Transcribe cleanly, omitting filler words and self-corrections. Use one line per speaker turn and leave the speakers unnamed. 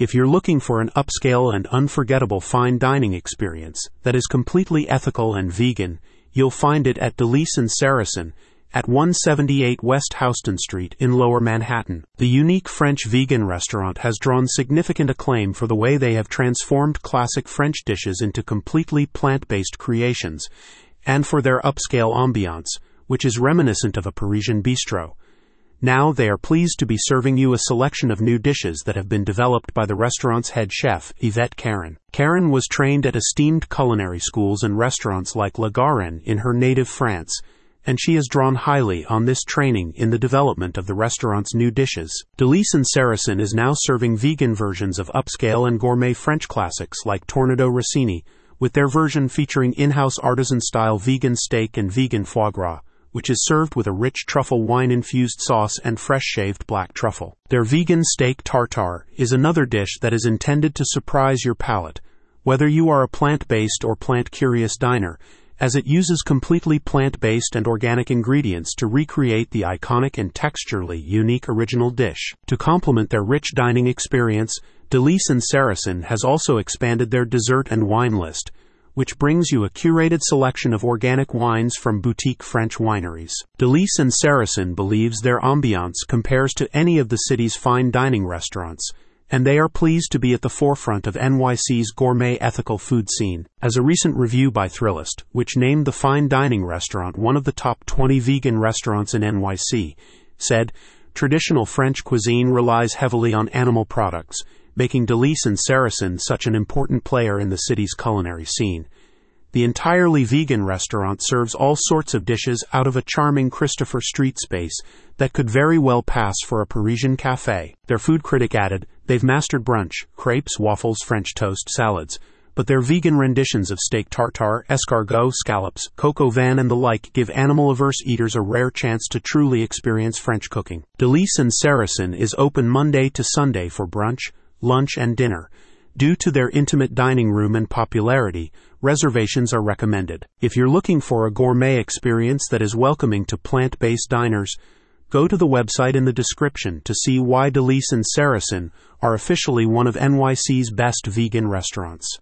If you're looking for an upscale and unforgettable fine dining experience that is completely ethical and vegan, you'll find it at Delice and Saracen at 178 West Houston Street in Lower Manhattan. The unique French vegan restaurant has drawn significant acclaim for the way they have transformed classic French dishes into completely plant-based creations, and for their upscale ambiance, which is reminiscent of a Parisian bistro. Now they are pleased to be serving you a selection of new dishes that have been developed by the restaurant's head chef, Yvette Caron. Caron was trained at esteemed culinary schools and restaurants like La Garenne in her native France, and she has drawn highly on this training in the development of the restaurant's new dishes. Delice and Saracen is now serving vegan versions of upscale and gourmet French classics like Tournedos Rossini, with their version featuring in-house artisan-style vegan steak and vegan foie gras, which is served with a rich truffle wine-infused sauce and fresh-shaved black truffle. Their vegan steak tartare is another dish that is intended to surprise your palate, whether you are a plant-based or plant-curious diner, as it uses completely plant-based and organic ingredients to recreate the iconic and texturally unique original dish. To complement their rich dining experience, Delice and Saracen has also expanded their dessert and wine list, which brings you a curated selection of organic wines from boutique French wineries. Delice and Saracen believes their ambiance compares to any of the city's fine dining restaurants, and they are pleased to be at the forefront of NYC's gourmet ethical food scene. As a recent review by Thrillist, which named the fine dining restaurant one of the top 20 vegan restaurants in NYC, said, traditional French cuisine relies heavily on animal products, making Delice and Saracen such an important player in the city's culinary scene. The entirely vegan restaurant serves all sorts of dishes out of a charming Christopher Street space that could very well pass for a Parisian cafe. Their food critic added, they've mastered brunch, crepes, waffles, French toast, salads, but their vegan renditions of steak tartare, escargot, scallops, coq au vin and the like give animal-averse eaters a rare chance to truly experience French cooking. Delice and Saracen is open Monday to Sunday for brunch, lunch and dinner. Due to their intimate dining room and popularity, reservations are recommended. If you're looking for a gourmet experience that is welcoming to plant-based diners, go to the website in the description to see why Delice and Saracen are officially one of NYC's best vegan restaurants.